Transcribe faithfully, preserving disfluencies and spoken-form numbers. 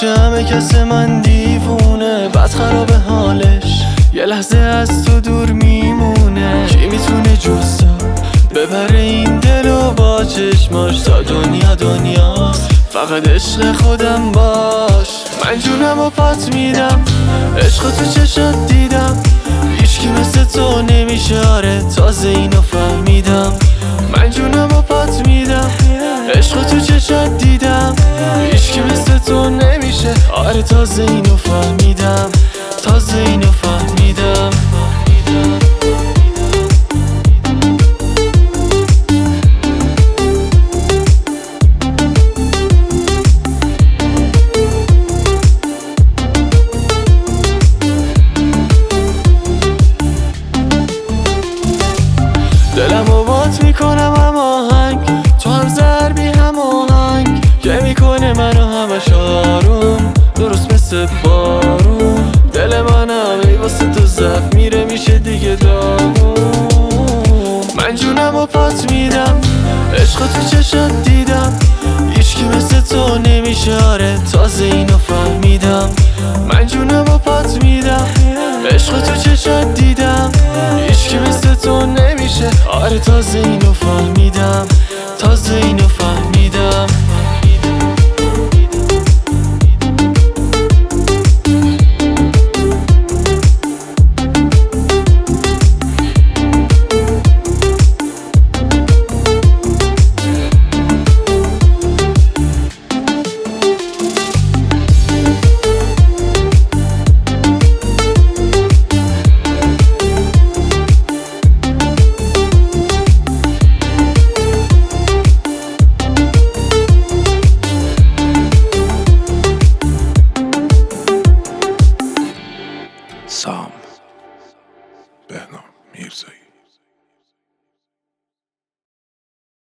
میشه همه کس من دیوونه، بد خراب حالش یه لحظه از تو دور میمونه. کی میتونه جز تو ببره این دلو با چشماش تا دنیا دنیا، فقط عشق خودم باش. من جونم و پات میدم، عشق تو چشات دیدم، هیچکی مثل تو نمیشه، آره تازه اینو فهمیدم. من جونم و پات میدم، عشق تو چشات دیدم، هیچکی مثل تو نمیشه، آره تازه اینو فهمیدم، تازه اینو فهمیدم. دلم رو بات میکنم هم آهنگ، تو هم ضربی هم آهنگ که میکنه منو همش آروم، درست مثل بارون. دل منم ای واسه تو زف میره میشه دیگه داغون. من جونم و پات میدم، عشق تو چشات دیدم، هیچکی مثل تو نمیشه، آره تازه اینو فهمیدم. من جونم و پات میدم، عشق تو چشات دیدم، هیچکی مثل تو نمیشه، آره تازه اینو فهمیدم، تازه اینو فهمیدم.